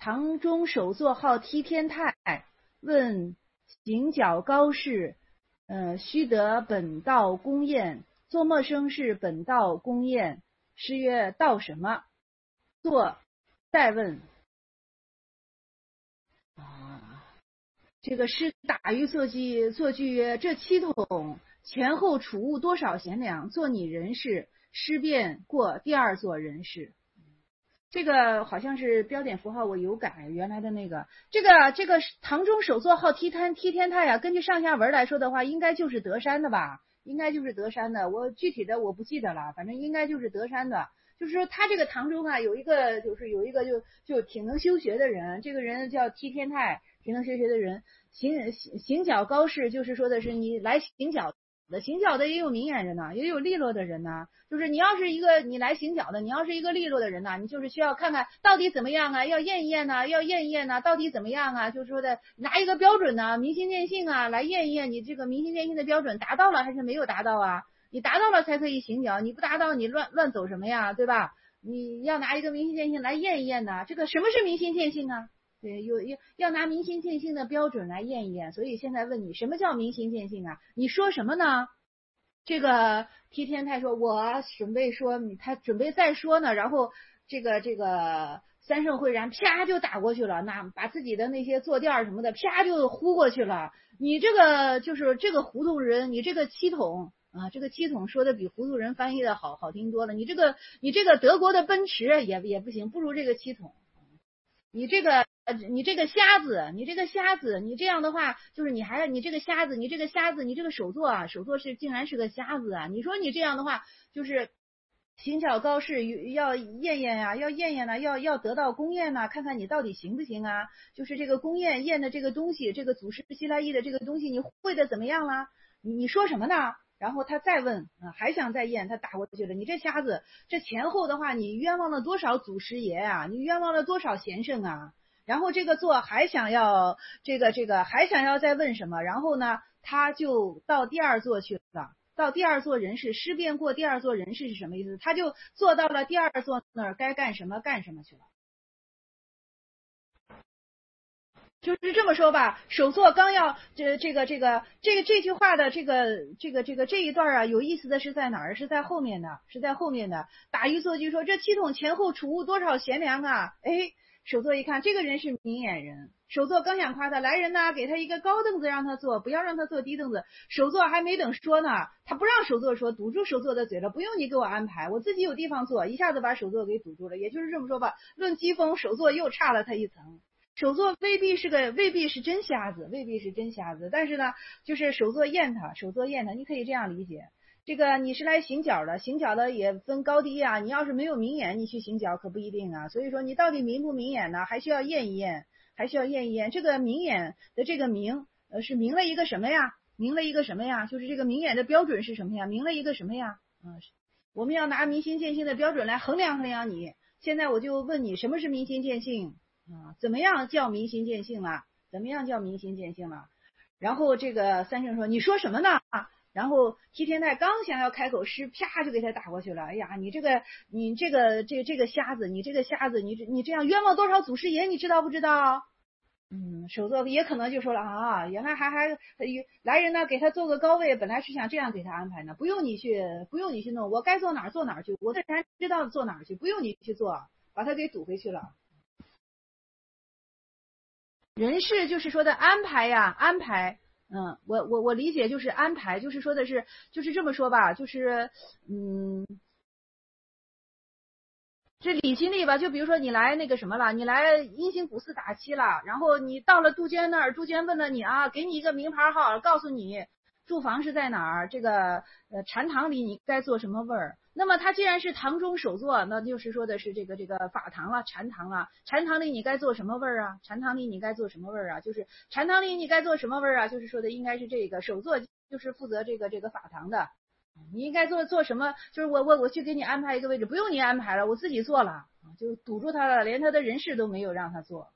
堂中首座号梯天泰，问行脚高士，须得本道公宴。作陌生是本道公宴。诗曰：道什么？作再问。这个诗打于作句曰：这七桶前后储物多少贤良，做你人事，诗便过第二座人事。这个好像是标点符号我有改，原来的那个这个堂中首座号梯天泰呀，根据上下文来说的话，应该就是德山的吧，应该就是德山的，我具体的我不记得了，反正应该就是德山的。就是说他这个堂中啊，有一个就挺能修学的人，这个人叫梯天泰，挺能修学的人。行脚高士就是说的是你来行脚的也有明眼人呐，也有利落的人呐。就是你要是一个你来行脚的，你要是一个利落的人呐，你就是需要看看到底怎么样啊，要验一验呐，到底怎么样啊？就是说的拿一个标准呐，明心见性啊，来验一验你这个明心见性的标准达到了还是没有达到啊？你达到了才可以行脚，你不达到你乱走什么呀，对吧？你要拿一个明心见性来验一验呐。这个什么是明心见性啊？对，要拿明心见性的标准来验一验，所以现在问你什么叫明心见性啊？你说什么呢？这个梯天泰说，我准备说，他准备再说呢，然后这个三圣会然啪就打过去了，那把自己的那些坐垫什么的啪就呼过去了。你这个就是这个糊涂人，你这个七统啊，这个七统说的比糊涂人翻译的好听多了。你这个德国的奔驰也不行，不如这个七统。你这个瞎子，你这样的话，就是你这个瞎子，你这个首座啊，首座竟然是个瞎子啊！你说你这样的话，就是行脚高士要验验呀，要得到公验呐，看看你到底行不行啊？就是这个公验的这个东西，这个祖师西来意的这个东西，你会的怎么样啦？你说什么呢？然后他再问还想再验，他打过去了。你这瞎子，这前后的话，你冤枉了多少祖师爷啊？你冤枉了多少贤圣啊？然后这个座还想要还想要再问什么？然后呢，他就到第二座去了。到第二座人事，诗便过第二座人事是什么意思？他就坐到了第二座那儿，该干什么干什么去了。就是这么说吧，首座刚要这句话的这一段啊，有意思的是在哪儿？是在后面的，打于作句说这七桶前后储物多少贤良啊！哎，首座一看这个人是明眼人，首座刚想夸他，来人呐，给他一个高凳子让他坐，不要让他坐低凳子。首座还没等说呢，他不让首座说，堵住首座的嘴了，不用你给我安排，我自己有地方坐，一下子把首座给堵住了。也就是这么说吧，论机锋，首座又差了他一层。首座未必是真瞎子，但是呢，就是首座验他，你可以这样理解。这个你是来行脚的也分高低啊，你要是没有明眼，你去行脚可不一定啊。所以说你到底明不明眼呢？还需要验一验。这个明眼的这个明，是明了一个什么呀？就是这个明眼的标准是什么呀？明了一个什么呀？我们要拿明心见性的标准来衡量你。现在我就问你，什么是明心见性？怎么样叫明心见性了？然后这个三圣说：“你说什么呢？”然后梯天泰刚想要开口，诗啪就给他打过去了。哎呀，你这个瞎子，你这样冤枉多少祖师爷，你知道不知道？首座也可能就说了啊，原来还来人呢，给他做个高位，本来是想这样给他安排呢，不用你去弄，我该坐哪儿坐哪儿去，我自然知道坐哪儿去，不用你去做，把他给堵回去了。人事就是说的安排呀，我理解就是安排，就是说的是，就是这么说吧，就是这李新立吧，就比如说你来那个什么了，你来阴行古寺打七了，然后你到了杜鹃那儿，杜鹃问了你啊，给你一个名牌号，告诉你住房是在哪儿，这个禅堂里你该坐什么位儿。那么他既然是堂中首座，那就是说的是这个法堂了，禅堂了。禅堂里你该坐什么位儿啊？就是禅堂里你该坐什么位儿啊？就是说的应该是这个首座就是负责这个法堂的。你应该做什么？就是我去给你安排一个位置，不用你安排了，我自己做了，就堵住他了，连他的人事都没有让他做。